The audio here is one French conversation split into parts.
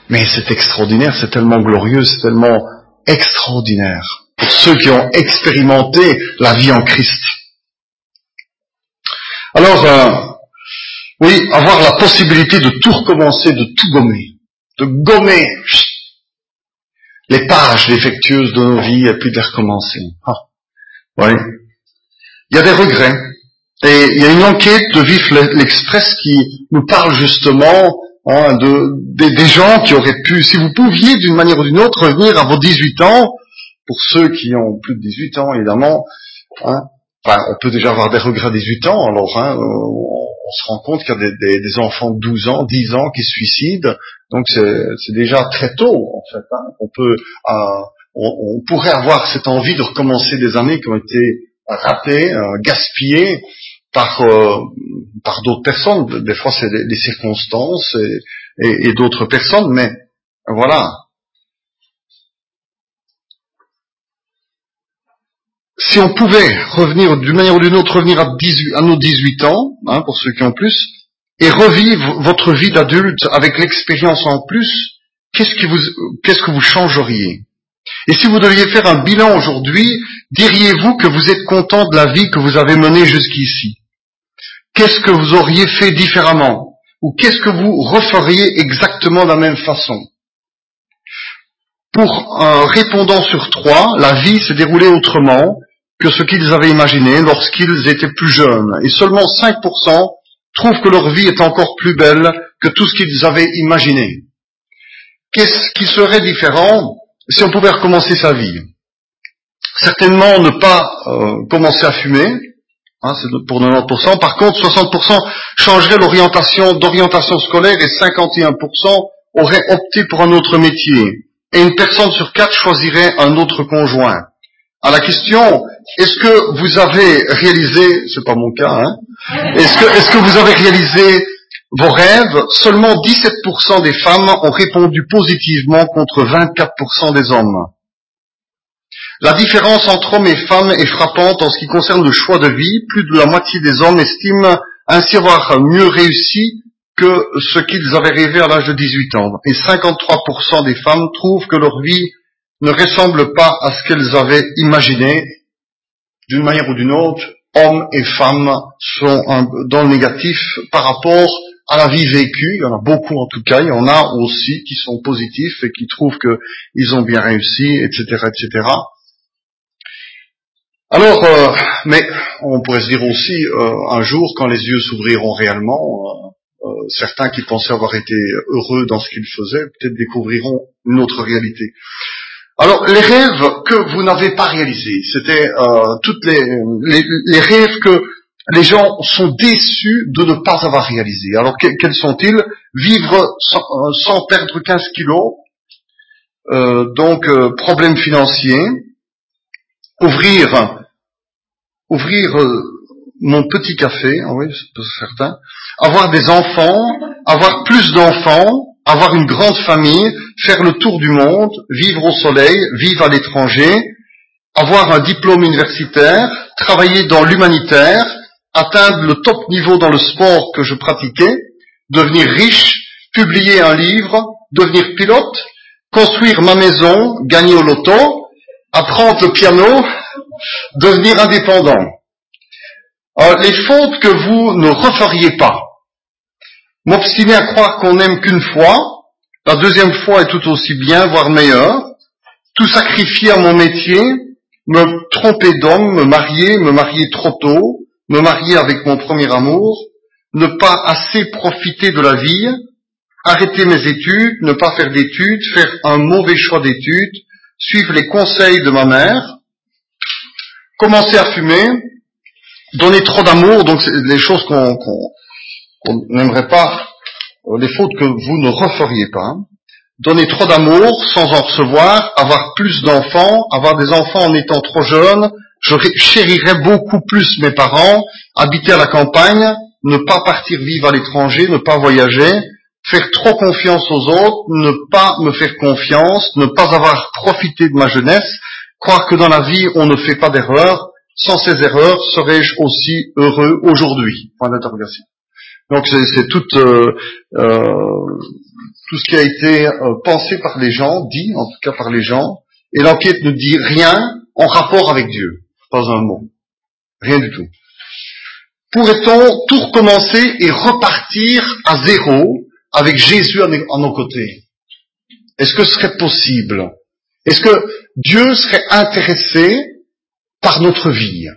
Mais c'est extraordinaire, c'est tellement glorieux, c'est tellement extraordinaire pour ceux qui ont expérimenté la vie en Christ. Alors, oui, avoir la possibilité de tout recommencer, de tout gommer, de gommer les pages défectueuses de nos vies et puis de les recommencer. Oui. Il y a des regrets. Et il y a une enquête de Vif l'Express qui nous parle justement des gens qui auraient pu, si vous pouviez d'une manière ou d'une autre revenir à vos 18 ans, pour ceux qui ont plus de 18 ans évidemment, on peut déjà avoir des regrets à 18 ans, alors on se rend compte qu'il y a des enfants de 12 ans, 10 ans qui se suicident, donc c'est déjà très tôt en fait. On pourrait avoir cette envie de recommencer des années qui ont été ratées, gaspillées par d'autres personnes. Des fois c'est des circonstances et d'autres personnes, mais voilà. Si on pouvait revenir d'une manière ou d'une autre, revenir à nos 18 ans, pour ceux qui ont plus, et revivre votre vie d'adulte avec l'expérience en plus, qu'est-ce que vous changeriez? Et si vous deviez faire un bilan aujourd'hui, diriez-vous que vous êtes content de la vie que vous avez menée jusqu'ici? Qu'est-ce que vous auriez fait différemment? Ou qu'est-ce que vous referiez exactement de la même façon? Pour un répondant sur 3, la vie s'est déroulée autrement que ce qu'ils avaient imaginé lorsqu'ils étaient plus jeunes. Et seulement 5% trouvent que leur vie est encore plus belle que tout ce qu'ils avaient imaginé. Qu'est-ce qui serait différent si on pouvait recommencer sa vie? Certainement ne pas commencer à fumer, c'est pour 90%. Par contre, 60% changeraient d'orientation scolaire et 51% auraient opté pour un autre métier. Et une personne sur 4 choisirait un autre conjoint. À la question, est-ce que vous avez réalisé, c'est pas mon cas, est-ce que vous avez réalisé vos rêves? Seulement 17% des femmes ont répondu positivement contre 24% des hommes. La différence entre hommes et femmes est frappante en ce qui concerne le choix de vie. Plus de la moitié des hommes estiment ainsi avoir mieux réussi que ce qu'ils avaient rêvé à l'âge de 18 ans. Et 53% des femmes trouvent que leur vie ne ressemble pas à ce qu'elles avaient imaginé. D'une manière ou d'une autre, hommes et femmes sont dans le négatif par rapport à la vie vécue. Il y en a beaucoup en tout cas, il y en a aussi qui sont positifs et qui trouvent qu'ils ont bien réussi, etc., etc. Alors, mais on pourrait se dire aussi, un jour, quand les yeux s'ouvriront réellement, certains qui pensaient avoir été heureux dans ce qu'ils faisaient, peut-être découvriront une autre réalité. Alors, les rêves que vous n'avez pas réalisés, c'était toutes les rêves que les gens sont déçus de ne pas avoir réalisés. Alors, quels sont-ils? Vivre sans perdre 15 kilos, donc problème financier, ouvrir mon petit café, oui, c'est certain, avoir des enfants, avoir plus d'enfants, avoir une grande famille, faire le tour du monde, vivre au soleil, vivre à l'étranger, avoir un diplôme universitaire, travailler dans l'humanitaire, atteindre le top niveau dans le sport que je pratiquais, devenir riche, publier un livre, devenir pilote, construire ma maison, gagner au loto, apprendre le piano, devenir indépendant. Les fautes que vous ne referiez pas. M'obstiner à croire qu'on n'aime qu'une fois, la deuxième fois est tout aussi bien, voire meilleure. Tout sacrifier à mon métier, me tromper d'homme, me marier trop tôt, me marier avec mon premier amour, ne pas assez profiter de la vie, arrêter mes études, ne pas faire d'études, faire un mauvais choix d'études, suivre les conseils de ma mère, commencer à fumer, donner trop d'amour, donc c'est les choses qu'on n'aimerait pas, les fautes que vous ne referiez pas. Donner trop d'amour sans en recevoir, avoir plus d'enfants, avoir des enfants en étant trop jeune, je chérirais beaucoup plus mes parents, habiter à la campagne, ne pas partir vivre à l'étranger, ne pas voyager, faire trop confiance aux autres, ne pas me faire confiance, ne pas avoir profité de ma jeunesse, croire que dans la vie on ne fait pas d'erreurs. Sans ces erreurs, serais-je aussi heureux aujourd'hui? Point d'interrogation. Donc c'est toute tout ce qui a été pensé par les gens, dit en tout cas par les gens, et l'enquête ne dit rien en rapport avec Dieu. Pas un mot. Rien du tout. Pourrait-on tout recommencer et repartir à zéro avec Jésus à nos côtés? Est-ce que ce serait possible? Est-ce que Dieu serait intéressé par notre vie?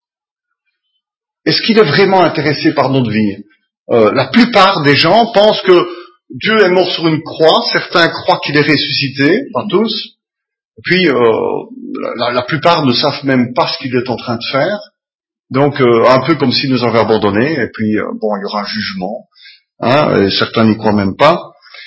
Est-ce qu'il est vraiment intéressé par notre vie? La plupart des gens pensent que Dieu est mort sur une croix. Certains croient qu'il est ressuscité, pas tous. Et puis, la plupart ne savent même pas ce qu'il est en train de faire. Donc, un peu comme s'il nous avait abandonnés. Et puis, bon, il y aura un jugement. Hein, et certains n'y croient même pas.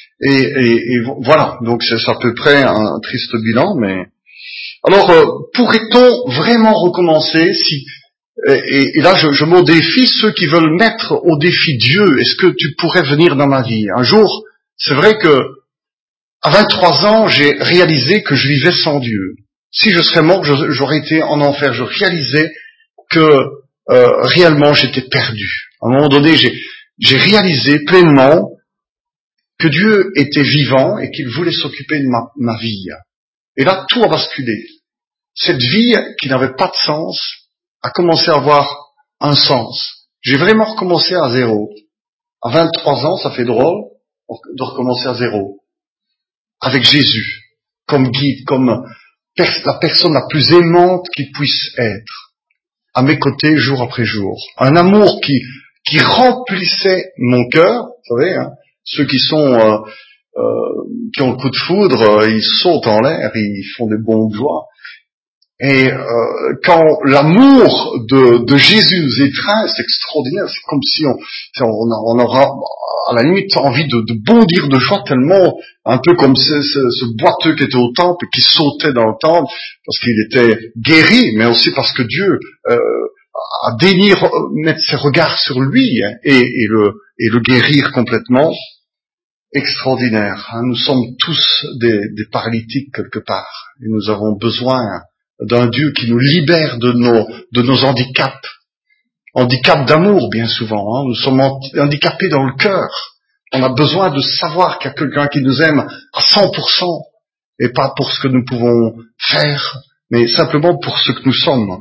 Et voilà. Donc, c'est à peu près un triste bilan. Mais alors, pourrait-on vraiment recommencer si et là, je mets au défi ceux qui veulent mettre au défi Dieu. Est-ce que tu pourrais venir dans ma vie? Un jour, c'est vrai que à 23 ans, j'ai réalisé que je vivais sans Dieu. Si je serais mort, j'aurais été en enfer. Je réalisais que réellement j'étais perdu. À un moment donné, j'ai réalisé pleinement que Dieu était vivant et qu'il voulait s'occuper de ma vie. Et là, tout a basculé. Cette vie qui n'avait pas de sens a commencé à avoir un sens. J'ai vraiment recommencé à zéro. À 23 ans, ça fait drôle de recommencer à zéro. Avec Jésus, comme guide, comme la personne la plus aimante qu'il puisse être, à mes côtés jour après jour. Un amour qui remplissait mon cœur, vous savez, hein, ceux qui sont qui ont le coup de foudre, ils sautent en l'air, ils font des bonds de joie. Et quand l'amour de Jésus nous étreint, c'est extraordinaire. C'est comme si on aura à la limite envie de bondir de joie tellement, un peu comme ce boiteux qui était au temple et qui sautait dans le temple parce qu'il était guéri, mais aussi parce que Dieu a daigné mettre ses regards sur lui et le guérir complètement. Extraordinaire. Hein. Nous sommes tous des paralytiques quelque part et nous avons besoin d'un Dieu qui nous libère de nos handicaps. Handicaps d'amour, bien souvent. Hein. Nous sommes handicapés dans le cœur. On a besoin de savoir qu'il y a quelqu'un qui nous aime à 100%, et pas pour ce que nous pouvons faire, mais simplement pour ce que nous sommes.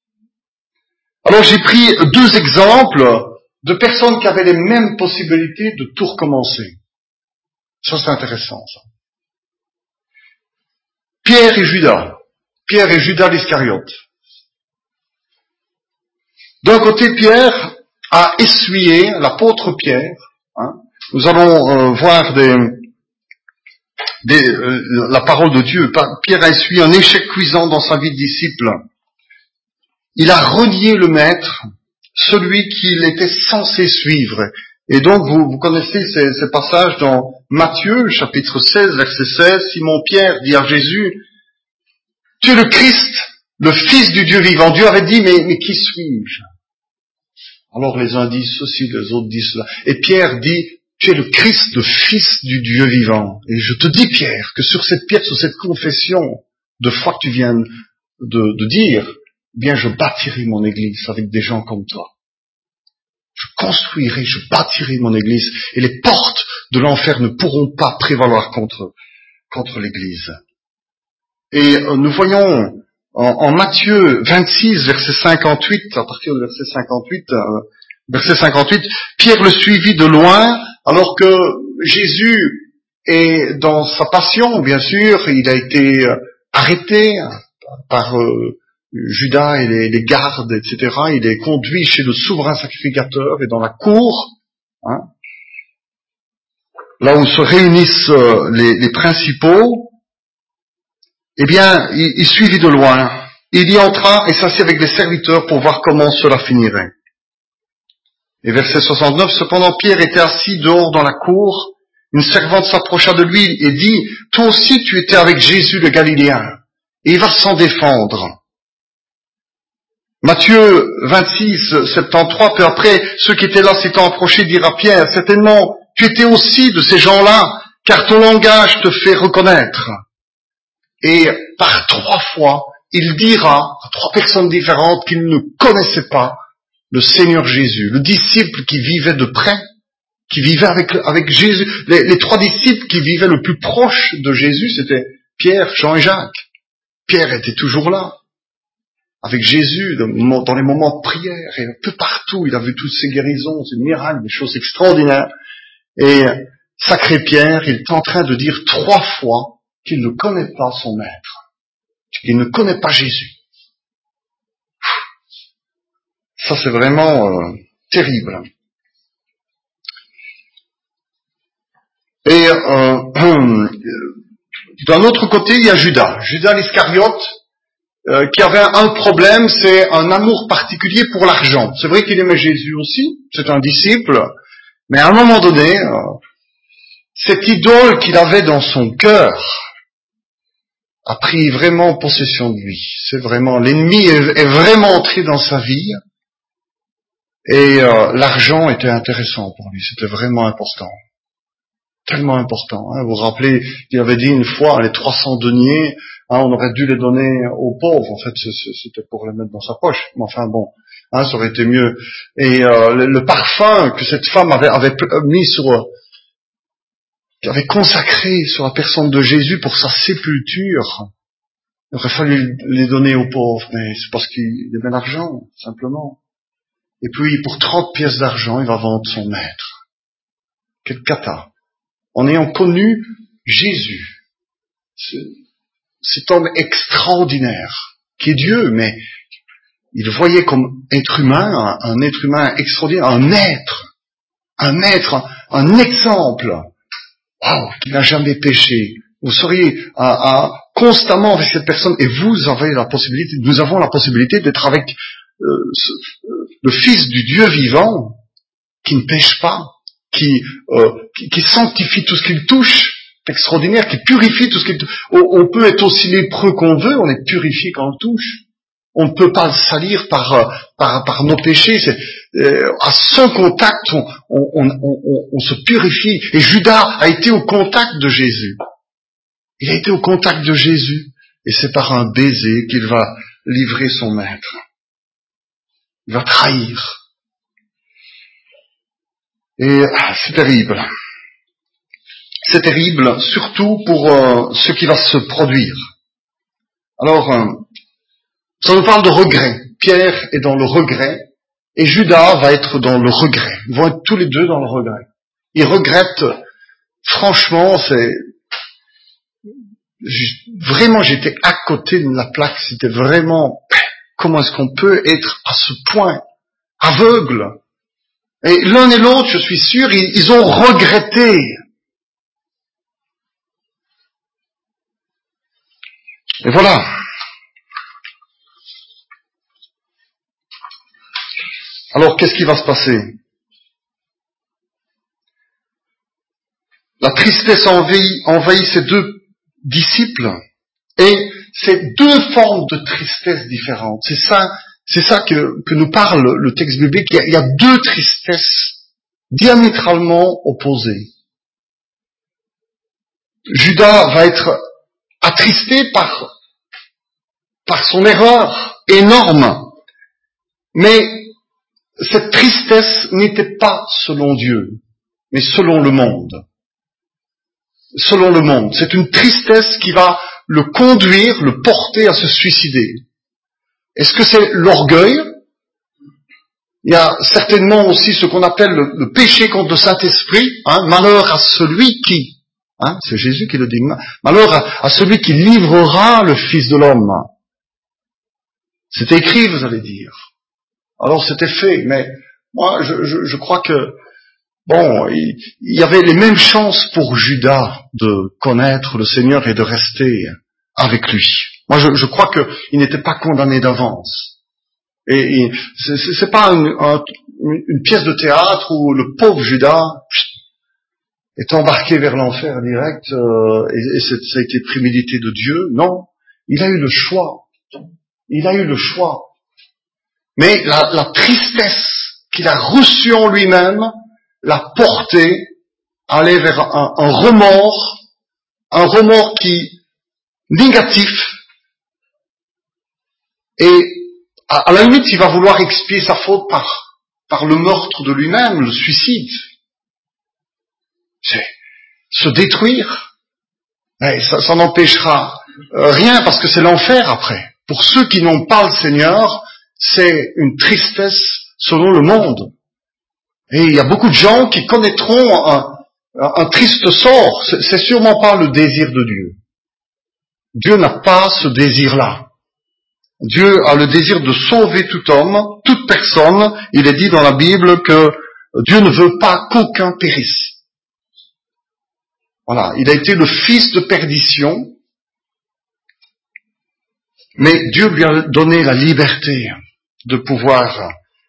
Alors j'ai pris 2 exemples de personnes qui avaient les mêmes possibilités de tout recommencer. Ça, c'est intéressant, ça. Pierre et Judas. Pierre et Judas l'Iscariote. D'un côté, Pierre a essuyé, l'apôtre Pierre, hein, nous allons voir la parole de Dieu. Pierre a essuyé un échec cuisant dans sa vie de disciple. Il a renié le maître, celui qu'il était censé suivre. Et donc, vous connaissez ces passages dans Matthieu, chapitre 16, verset 16. Simon-Pierre dit à Jésus, « Tu es le Christ, le Fils du Dieu vivant. » Dieu avait dit, mais qui suis-je? Alors les uns disent ceci, les autres disent cela. Et Pierre dit, tu es le Christ, le Fils du Dieu vivant. Et je te dis, Pierre, que sur cette pierre, sur cette confession de foi que tu viens de dire, eh bien je bâtirai mon église avec des gens comme toi. Je construirai, je bâtirai mon église. Et les portes de l'enfer ne pourront pas prévaloir contre l'église. Et nous voyons en Matthieu 26, verset 58, à partir du verset 58, Pierre le suivit de loin, alors que Jésus est dans sa passion, bien sûr, il a été arrêté par Judas et les gardes, etc. Il est conduit chez le souverain sacrificateur et dans la cour, hein, là où se réunissent les principaux. Eh bien, il suivit de loin. Il y entra et s'assit avec les serviteurs pour voir comment cela finirait. Et verset 69, cependant Pierre était assis dehors dans la cour. Une servante s'approcha de lui et dit, « Toi aussi tu étais avec Jésus le Galiléen. » Et il va s'en défendre. Matthieu 26, 73, peu après, ceux qui étaient là s'étant approchés dirent à Pierre, « Certainement, tu étais aussi de ces gens-là, car ton langage te fait reconnaître. » Et par 3 fois, il dira à 3 personnes différentes qu'il ne connaissait pas le Seigneur Jésus. Le disciple qui vivait de près, qui vivaient avec Jésus. Les 3 disciples qui vivaient le plus proche de Jésus, c'était Pierre, Jean et Jacques. Pierre était toujours là, avec Jésus, dans les moments de prière, et un peu partout. Il a vu toutes ces guérisons, ces miracles, des choses extraordinaires. Et sacré Pierre, il est en train de dire 3 fois qu'il ne connaît pas son maître, qu'il ne connaît pas Jésus. Ça, c'est vraiment terrible. Et d'un autre côté, il y a Judas l'Iscariote, qui avait un problème, c'est un amour particulier pour l'argent. C'est vrai qu'il aimait Jésus aussi, c'est un disciple, mais à un moment donné, cette idole qu'il avait dans son cœur a pris vraiment possession de lui. C'est vraiment, l'ennemi est vraiment entré dans sa vie, et l'argent était intéressant pour lui, c'était vraiment important. Tellement important. Hein. Vous vous rappelez, il avait dit une fois, les 300 deniers, on aurait dû les donner aux pauvres. En fait, c'était pour les mettre dans sa poche. Mais enfin bon, ça aurait été mieux. Et le parfum que cette femme avait mis avait consacré sur la personne de Jésus pour sa sépulture, il aurait fallu les donner aux pauvres. Mais c'est parce qu'il aimait l'argent, simplement. Et puis, pour 30 pièces d'argent, il va vendre son maître. Quel cata. En ayant connu Jésus, cet homme extraordinaire, qui est Dieu, mais il le voyait comme être humain, un être humain extraordinaire, un maître, un exemple, qui n'a jamais péché. Vous seriez constamment avec cette personne, et nous avons la possibilité d'être avec le Fils du Dieu vivant, qui ne pêche pas, qui sanctifie tout ce qu'il touche, extraordinaire, qui purifie tout ce qu'il touche. On peut être aussi lépreux qu'on veut, on est purifié quand on le touche. On ne peut pas le salir par nos péchés. À son contact, on se purifie. Et Judas a été au contact de Jésus. Il a été au contact de Jésus. Et c'est par un baiser qu'il va livrer son maître. Il va trahir. Et c'est terrible. C'est terrible, surtout pour ce qui va se produire. Alors, ça nous parle de regret. Pierre est dans le regret, et Judas va être dans le regret. Ils vont être tous les deux dans le regret. Ils regrettent, franchement, vraiment, j'étais à côté de la plaque, c'était vraiment, comment est-ce qu'on peut être à ce point aveugle? Et l'un et l'autre, je suis sûr, ils ont regretté. Et voilà. Alors, qu'est-ce qui va se passer? La tristesse envahit ces 2 disciples, et c'est 2 formes de tristesse différentes. C'est ça que nous parle le texte biblique. Il y a 2 tristesses diamétralement opposées. Judas va être attristé par son erreur énorme, mais cette tristesse n'était pas selon Dieu, mais selon le monde. Selon le monde. C'est une tristesse qui va le conduire, le porter à se suicider. Est-ce que c'est l'orgueil? Il y a certainement aussi ce qu'on appelle le péché contre le Saint-Esprit. Malheur à celui qui, c'est Jésus qui le dit, malheur à celui qui livrera le Fils de l'homme. C'est écrit, vous allez dire. Alors c'était fait, mais moi je crois que il y avait les mêmes chances pour Judas de connaître le Seigneur et de rester avec lui. Moi je crois qu'il n'était pas condamné d'avance. Et c'est pas une pièce de théâtre où le pauvre Judas est embarqué vers l'enfer direct et ça a été prémédité de Dieu. Non, il a eu le choix. Il a eu le choix. Mais la tristesse qu'il a reçue en lui-même l'a porté à aller vers un remords qui négatif, et à la limite il va vouloir expier sa faute par le meurtre de lui-même, le suicide. C'est se détruire. Mais ça n'empêchera rien parce que c'est l'enfer après. Pour ceux qui n'ont pas le Seigneur, c'est une tristesse selon le monde. Et il y a beaucoup de gens qui connaîtront un triste sort. C'est sûrement pas le désir de Dieu. Dieu n'a pas ce désir-là. Dieu a le désir de sauver tout homme, toute personne. Il est dit dans la Bible que Dieu ne veut pas qu'aucun périsse. Voilà, il a été le fils de perdition, mais Dieu lui a donné la liberté de pouvoir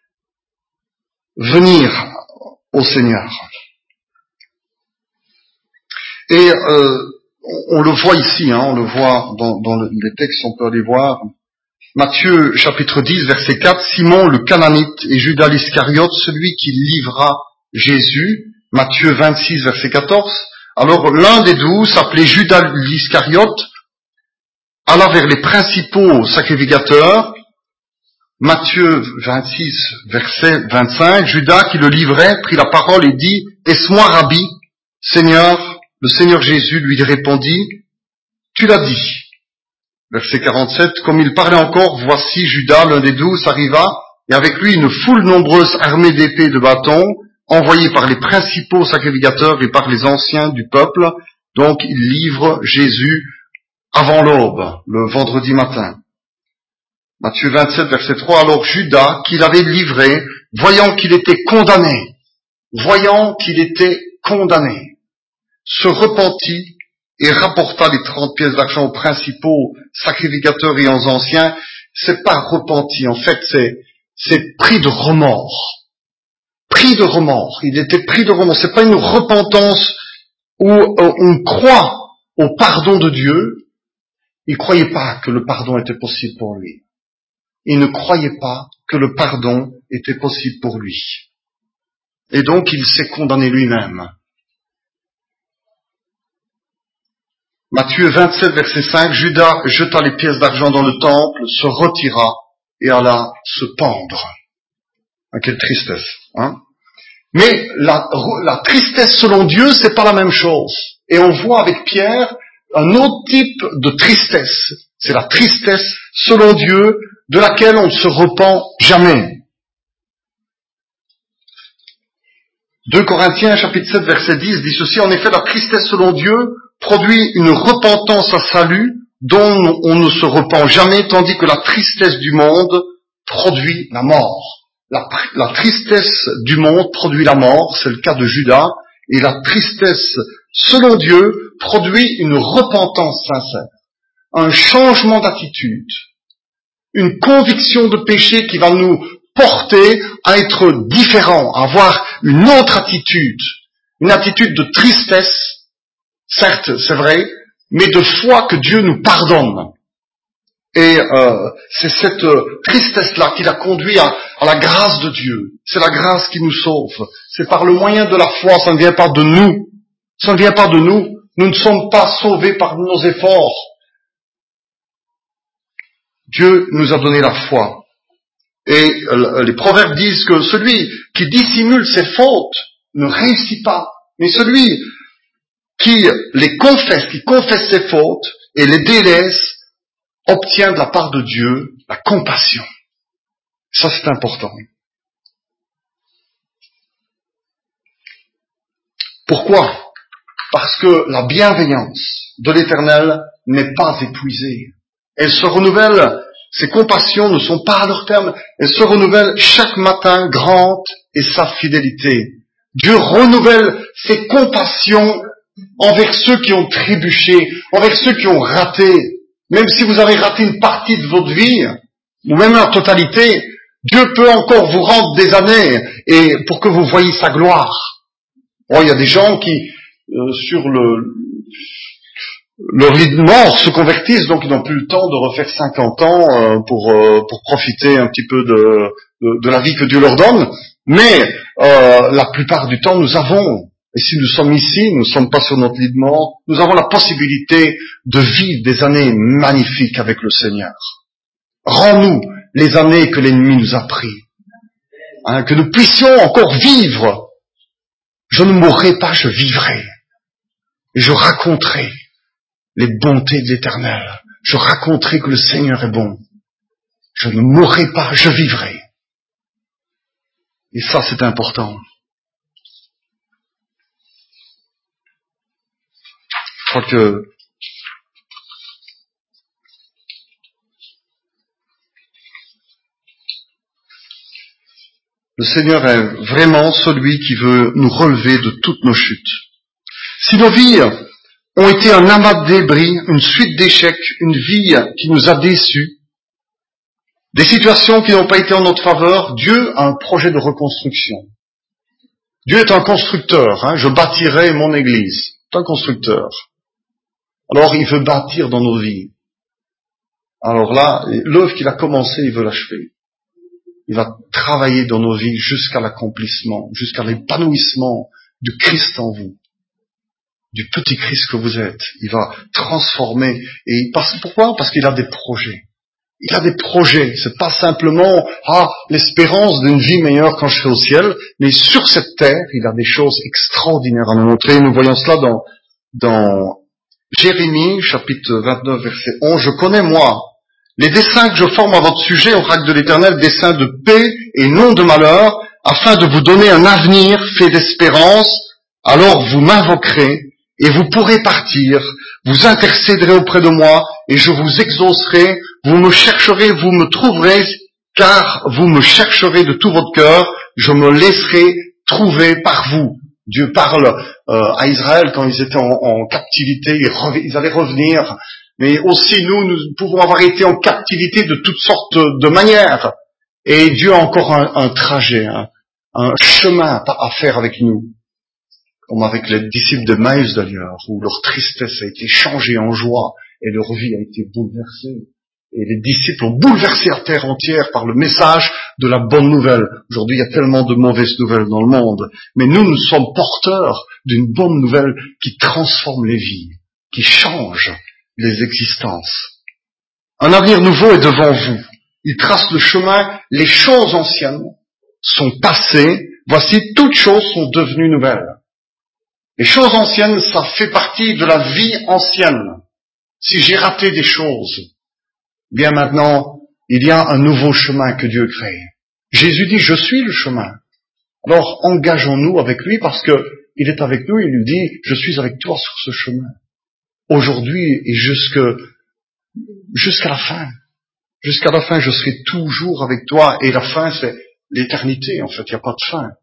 venir au Seigneur. Et on le voit ici, on le voit dans les textes, on peut aller voir. Matthieu chapitre 10, verset 4, Simon le Cananite et Judas l'Iscariote, celui qui livra Jésus. Matthieu 26, verset 14. Alors l'un des 12, appelé Judas l'Iscariote, alla vers les principaux sacrificateurs. Matthieu 26, verset 25, Judas qui le livrait prit la parole et dit, « Est-ce moi, Rabbi, Seigneur ?» Le Seigneur Jésus lui répondit, « Tu l'as dit. » Verset 47, comme il parlait encore, voici Judas, l'un des 12, arriva, et avec lui une foule nombreuse armée d'épées et de bâtons, envoyée par les principaux sacrificateurs et par les anciens du peuple. Donc il livre Jésus avant l'aube, le vendredi matin. Matthieu 27, verset 3, alors Judas, qui l'avait livré, voyant qu'il était condamné, se repentit et rapporta les 30 pièces d'argent aux principaux sacrificateurs et aux anciens. C'est pas repenti, en fait, c'est pris de remords. Il était pris de remords. C'est pas une repentance où on croit au pardon de Dieu. Il croyait pas que le pardon était possible pour lui. Il ne croyait pas que le pardon était possible pour lui. Et donc il s'est condamné lui-même. Matthieu 27, verset 5, Judas jeta les pièces d'argent dans le temple, se retira et alla se pendre. Ah, quelle tristesse, hein? Mais la tristesse selon Dieu, c'est pas la même chose. Et on voit avec Pierre un autre type de tristesse. C'est la tristesse selon Dieu, de laquelle on ne se repent jamais. 2 Corinthiens chapitre 7 verset 10 dit ceci, en effet la tristesse selon Dieu produit une repentance à salut dont on ne se repent jamais, tandis que la tristesse du monde produit la mort. La tristesse du monde produit la mort, c'est le cas de Judas, et la tristesse selon Dieu produit une repentance sincère, un changement d'attitude, une conviction de péché qui va nous porter à être différents, à avoir une autre attitude, une attitude de tristesse, certes c'est vrai, mais de foi que Dieu nous pardonne. Et c'est cette tristesse-là qui l'a conduit à la grâce de Dieu. C'est la grâce qui nous sauve. C'est par le moyen de la foi, ça ne vient pas de nous. Ça ne vient pas de nous. Nous ne sommes pas sauvés par nos efforts. Dieu nous a donné la foi. Et les proverbes disent que celui qui dissimule ses fautes ne réussit pas. Mais celui qui les confesse, qui confesse ses fautes et les délaisse, obtient de la part de Dieu la compassion. Ça, c'est important. Pourquoi? Parce que la bienveillance de l'Éternel n'est pas épuisée. Elle se renouvelle, ses compassions ne sont pas à leur terme, elles se renouvellent chaque matin grande et sa fidélité. Dieu renouvelle ses compassions envers ceux qui ont trébuché, envers ceux qui ont raté. Même si vous avez raté une partie de votre vie, ou même la totalité, Dieu peut encore vous rendre des années et pour que vous voyiez sa gloire. Bon, il y a des gens qui, sur leur lit de mort, se convertissent, donc ils n'ont plus le temps de refaire 50 ans pour profiter un petit peu de la vie que Dieu leur donne. Mais la plupart du temps, nous avons. Et si nous sommes ici, nous ne sommes pas sur notre lit de mort, nous avons la possibilité de vivre des années magnifiques avec le Seigneur. Rends-nous les années que l'ennemi nous a pris. Que nous puissions encore vivre Je ne mourrai pas, je vivrai. Et je raconterai les bontés de l'Éternel. Je raconterai que le Seigneur est bon. Je ne mourrai pas, je vivrai. Et ça, c'est important. Je crois que le Seigneur est vraiment celui qui veut nous relever de toutes nos chutes. Si nos vies ont été un amas de débris, une suite d'échecs, une vie qui nous a déçus, des situations qui n'ont pas été en notre faveur, Dieu a un projet de reconstruction. Dieu est un constructeur. Je bâtirai mon église. C'est un constructeur. Alors il veut bâtir dans nos vies. Alors là, l'œuvre qu'il a commencée, il veut l'achever. Il va travailler dans nos vies jusqu'à l'accomplissement, jusqu'à l'épanouissement du Christ en vous, du petit Christ que vous êtes. Il va transformer. Et pourquoi? Parce qu'il a des projets. Il a des projets. C'est pas simplement l'espérance d'une vie meilleure quand je serai au ciel, mais sur cette terre, il a des choses extraordinaires à nous montrer. Nous voyons cela dans Jérémie, chapitre 29, verset 11. Je connais, moi, les desseins que je forme à votre sujet, oracle de l'Éternel, desseins de paix et non de malheur, afin de vous donner un avenir fait d'espérance. Alors vous m'invoquerez et vous pourrez partir, vous intercéderez auprès de moi et je vous exaucerai, vous me chercherez, vous me trouverez, car vous me chercherez de tout votre cœur, je me laisserai trouver par vous. Dieu parle à Israël quand ils étaient en captivité, ils allaient revenir. Mais aussi nous pouvons avoir été en captivité de toutes sortes de manières. Et Dieu a encore un trajet, un chemin à faire avec nous. Comme avec les disciples de Maïs d'ailleurs, où leur tristesse a été changée en joie et leur vie a été bouleversée. Et les disciples ont bouleversé la terre entière par le message de la bonne nouvelle. Aujourd'hui, il y a tellement de mauvaises nouvelles dans le monde. Mais nous sommes porteurs d'une bonne nouvelle qui transforme les vies, qui change les existences. Un avenir nouveau est devant vous. Il trace le chemin. Les choses anciennes sont passées. Voici, toutes choses sont devenues nouvelles. Les choses anciennes, ça fait partie de la vie ancienne. Si j'ai raté des choses, bien maintenant, il y a un nouveau chemin que Dieu crée. Jésus dit, je suis le chemin. Alors, engageons-nous avec lui parce que il est avec nous, il nous dit, je suis avec toi sur ce chemin. Aujourd'hui et jusqu'à la fin. Jusqu'à la fin, je serai toujours avec toi. Et la fin, c'est l'éternité. En fait, il n'y a pas de fin.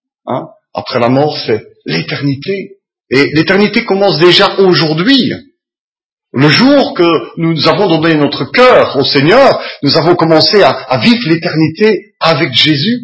Après la mort, c'est l'éternité. Et l'éternité commence déjà aujourd'hui. Le jour que nous avons donné notre cœur au Seigneur, nous avons commencé à vivre l'éternité avec Jésus.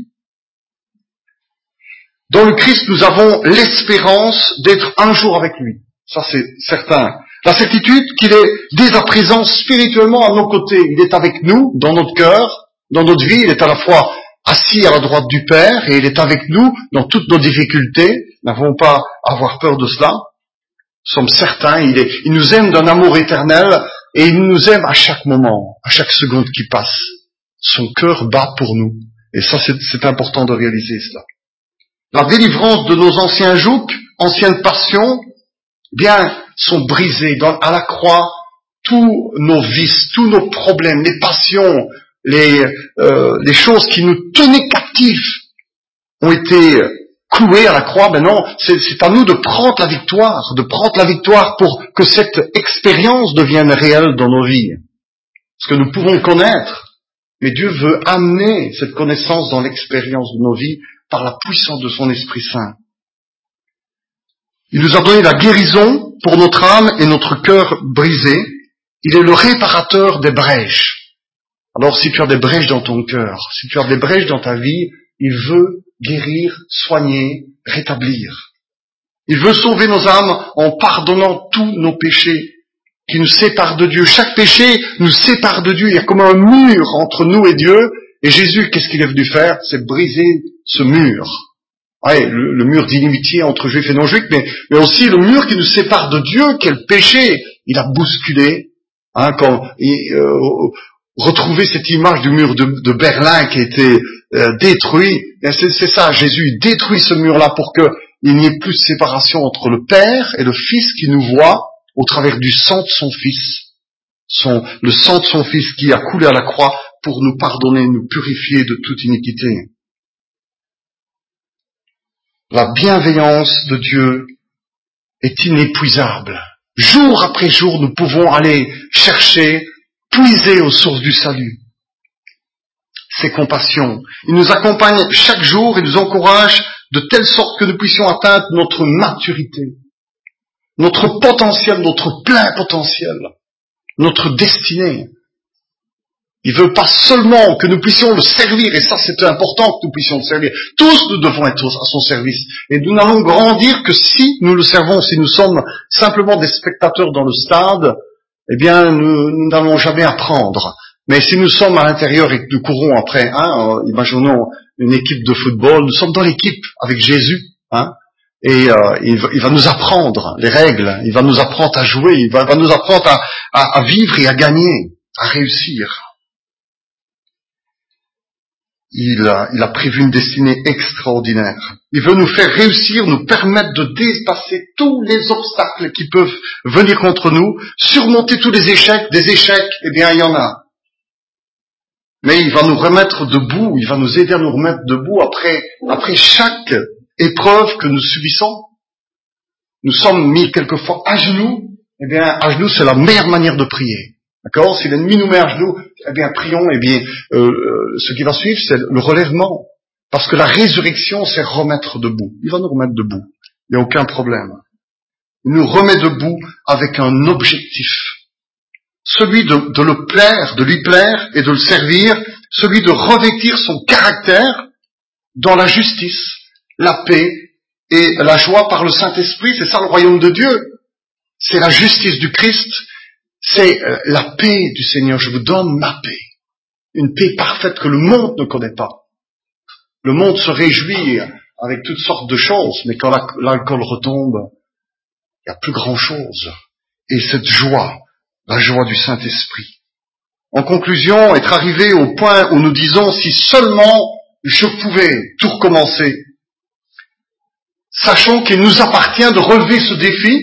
Dans le Christ, nous avons l'espérance d'être un jour avec lui. Ça, c'est certain. La certitude qu'il est dès à présent spirituellement à nos côtés. Il est avec nous, dans notre cœur, dans notre vie. Il est à la fois assis à la droite du Père et il est avec nous dans toutes nos difficultés. N'avons pas à avoir peur de cela. Nous sommes certains. Il nous aime d'un amour éternel et il nous aime à chaque moment, à chaque seconde qui passe. Son cœur bat pour nous. Et ça, c'est important de réaliser cela. La délivrance de nos anciens jougs, anciennes passions, bien, sont brisés à la croix. Tous nos vices, tous nos problèmes, les passions, les choses qui nous tenaient captifs ont été cloués à la croix. Maintenant, c'est à nous de prendre la victoire pour que cette expérience devienne réelle dans nos vies. Parce que nous pouvons connaître, mais Dieu veut amener cette connaissance dans l'expérience de nos vies par la puissance de son Esprit Saint. Il nous a donné la guérison pour notre âme et notre cœur brisé. Il est le réparateur des brèches. Alors si tu as des brèches dans ton cœur, si tu as des brèches dans ta vie, il veut guérir, soigner, rétablir. Il veut sauver nos âmes en pardonnant tous nos péchés qui nous séparent de Dieu. Chaque péché nous sépare de Dieu. Il y a comme un mur entre nous et Dieu. Et Jésus, qu'est-ce qu'il est venu faire? C'est briser ce mur. Ouais, le mur d'inimitié entre juifs et non-juifs, mais aussi le mur qui nous sépare de Dieu, quel péché il a bousculé. Retrouver cette image du mur de Berlin qui a été détruit, c'est ça, Jésus détruit ce mur-là pour que il n'y ait plus de séparation entre le Père et le Fils qui nous voit au travers du sang de son Fils. Le sang de son Fils qui a coulé à la croix pour nous pardonner, nous purifier de toute iniquité. La bienveillance de Dieu est inépuisable. Jour après jour, nous pouvons aller chercher, puiser aux sources du salut. Ses compassions. Il nous accompagne chaque jour et nous encourage de telle sorte que nous puissions atteindre notre maturité, notre potentiel, notre plein potentiel, notre destinée. Il veut pas seulement que nous puissions le servir, et ça c'est important que nous puissions le servir. Tous nous devons être à son service. Et nous n'allons grandir que si nous le servons. Si nous sommes simplement des spectateurs dans le stade, eh bien nous n'allons jamais apprendre. Mais si nous sommes à l'intérieur et que nous courons après, imaginons une équipe de football, nous sommes dans l'équipe avec Jésus, et il va nous apprendre les règles, il va nous apprendre à jouer, il va nous apprendre à vivre et à gagner, à réussir. Il a prévu une destinée extraordinaire. Il veut nous faire réussir, nous permettre de dépasser tous les obstacles qui peuvent venir contre nous, surmonter tous les échecs. Des échecs, eh bien, il y en a. Mais il va nous remettre debout, il va nous aider à nous remettre debout après chaque épreuve que nous subissons. Nous sommes mis quelquefois à genoux. Eh bien, à genoux, c'est la meilleure manière de prier. D'accord? Si l'ennemi nous met à genoux, eh bien, prions, eh bien, ce qui va suivre, c'est le relèvement. Parce que la résurrection, c'est remettre debout. Il va nous remettre debout. Il n'y a aucun problème. Il nous remet debout avec un objectif. Celui de le plaire, de lui plaire et de le servir. Celui de revêtir son caractère dans la justice, la paix et la joie par le Saint-Esprit. C'est ça le royaume de Dieu. C'est la justice du Christ. C'est la paix du Seigneur. Je vous donne ma paix. Une paix parfaite que le monde ne connaît pas. Le monde se réjouit avec toutes sortes de choses, mais quand l'alcool retombe, il n'y a plus grand chose. Et cette joie, la joie du Saint-Esprit. En conclusion, être arrivé au point où nous disons, si seulement je pouvais tout recommencer, sachons qu'il nous appartient de relever ce défi,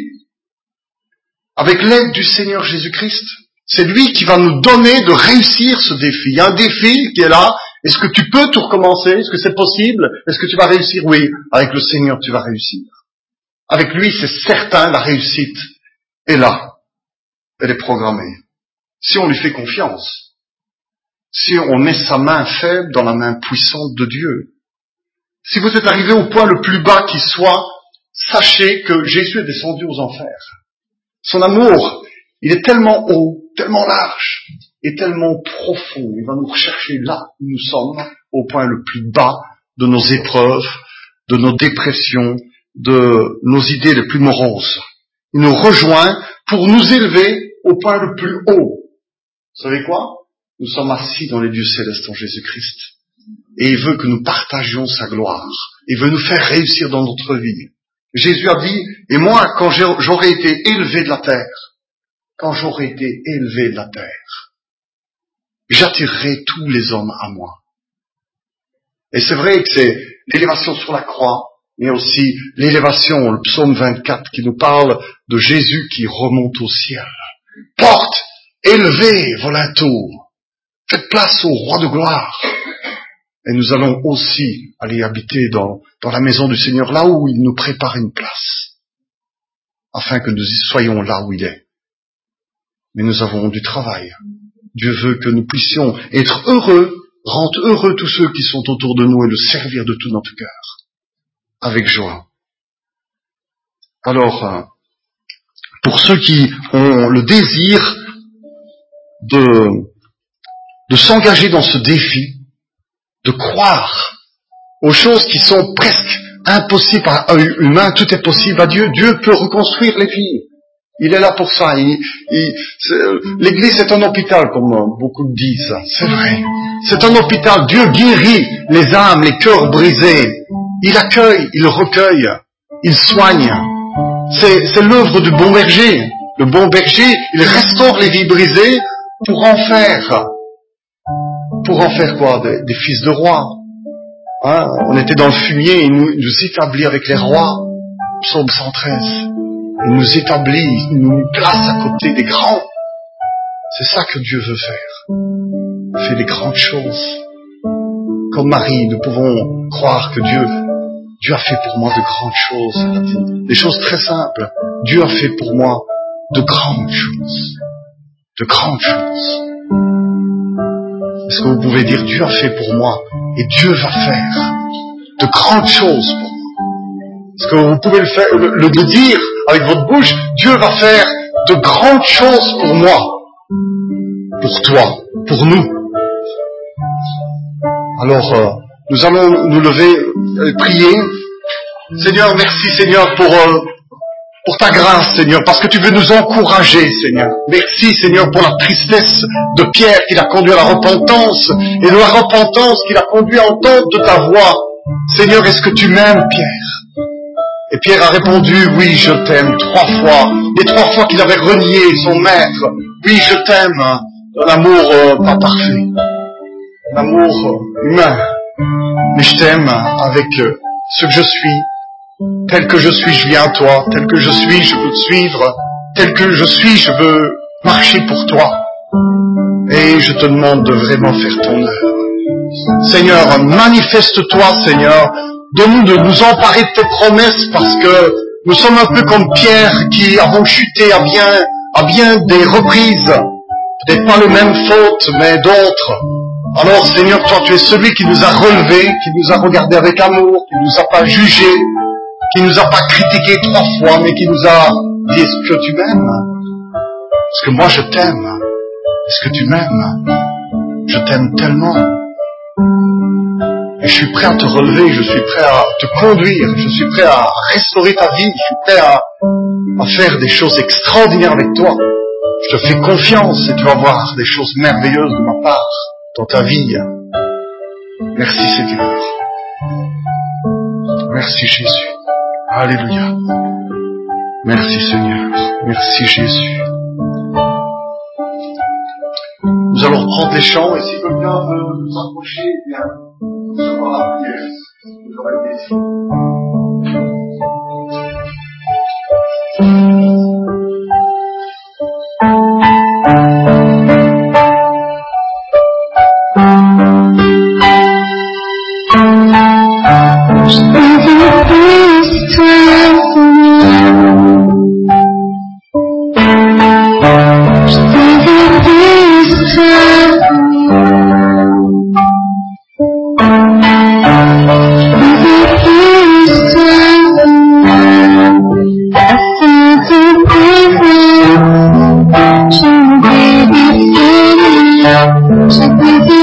avec l'aide du Seigneur Jésus-Christ. C'est lui qui va nous donner de réussir ce défi. Il y a un défi qui est là. Est-ce que tu peux tout recommencer? Est-ce que c'est possible? Est-ce que tu vas réussir? Oui, avec le Seigneur, tu vas réussir. Avec lui, c'est certain, la réussite est là. Elle est programmée. Si on lui fait confiance. Si on met sa main faible dans la main puissante de Dieu. Si vous êtes arrivé au point le plus bas qui soit, sachez que Jésus est descendu aux enfers. Son amour, il est tellement haut, tellement large et tellement profond. Il va nous rechercher là où nous sommes, au point le plus bas de nos épreuves, de nos dépressions, de nos idées les plus moroses. Il nous rejoint pour nous élever au point le plus haut. Vous savez quoi? Nous sommes assis dans les lieux célestes en Jésus-Christ. Et il veut que nous partagions sa gloire. Il veut nous faire réussir dans notre vie. Jésus a dit, et moi, quand j'aurai été élevé de la terre, j'attirerai tous les hommes à moi. Et c'est vrai que c'est l'élévation sur la croix, mais aussi l'élévation, le psaume 24, qui nous parle de Jésus qui remonte au ciel. Porte, élevez vos linteaux, faites place au roi de gloire. Et nous allons aussi aller habiter dans la maison du Seigneur, là où il nous prépare une place, afin que nous y soyons là où il est. Mais nous avons du travail. Dieu veut que nous puissions être heureux, rendre heureux tous ceux qui sont autour de nous et le servir de tout notre cœur, avec joie. Alors, pour ceux qui ont le désir de s'engager dans ce défi, de croire aux choses qui sont presque impossibles à l'œil humain, tout est possible à Dieu. Dieu peut reconstruire les vies. Il est là pour ça. L'Église est un hôpital, comme beaucoup disent. C'est vrai. C'est un hôpital. Dieu guérit les âmes, les cœurs brisés. Il accueille, il recueille, il soigne. C'est l'œuvre du bon berger. Le bon berger, il restaure les vies brisées pour en faire quoi? Des fils de rois. On était dans le fumier, il nous établit avec les rois. Psaume 113. Il nous établit, il nous place à côté des grands. C'est ça que Dieu veut faire. Il fait des grandes choses. Comme Marie, nous pouvons croire que Dieu a fait pour moi de grandes choses. Des choses très simples. Dieu a fait pour moi de grandes choses. De grandes choses. Est-ce que vous pouvez dire Dieu a fait pour moi et Dieu va faire de grandes choses pour moi? Est-ce que vous pouvez le dire avec votre bouche? Dieu va faire de grandes choses pour moi, pour toi, pour nous. Alors, nous allons nous lever, prier. Seigneur, merci Seigneur pour ta grâce, Seigneur, parce que tu veux nous encourager, Seigneur. Merci, Seigneur, pour la tristesse de Pierre qui l'a conduit à la repentance, et de la repentance qui l'a conduit à entendre de ta voix. Seigneur, est-ce que tu m'aimes, Pierre? Et Pierre a répondu, oui, je t'aime, 3 fois. Les 3 fois qu'il avait renié son maître. Oui, je t'aime, un amour pas parfait, un amour humain, mais je t'aime avec ce que je suis. Tel que je suis, je viens à toi. Tel que je suis, je veux te suivre. Tel que je suis, je veux marcher pour toi. Et je te demande de vraiment faire ton œuvre. Seigneur, manifeste-toi, Seigneur. Donne-nous de nous emparer de tes promesses, parce que nous sommes un peu comme Pierre qui avons chuté à bien des reprises. Peut-être pas les mêmes fautes, mais d'autres. Alors, Seigneur, toi, tu es celui qui nous a relevés, qui nous a regardés avec amour, qui nous a pas jugés, qui nous a pas critiqué 3 fois, mais qui nous a dit, est-ce que tu m'aimes? Est-ce que moi je t'aime? Est-ce que tu m'aimes? Je t'aime tellement. Et je suis prêt à te relever, je suis prêt à te conduire, je suis prêt à restaurer ta vie, je suis prêt à faire des choses extraordinaires avec toi. Je te fais confiance et tu vas voir des choses merveilleuses de ma part dans ta vie. Merci Seigneur. Merci Jésus. Alléluia. Merci Seigneur. Merci Jésus. Nous allons reprendre les chants et si quelqu'un veut nous approcher, eh bien, nous serons à la prière. Vous aurez des questions. Je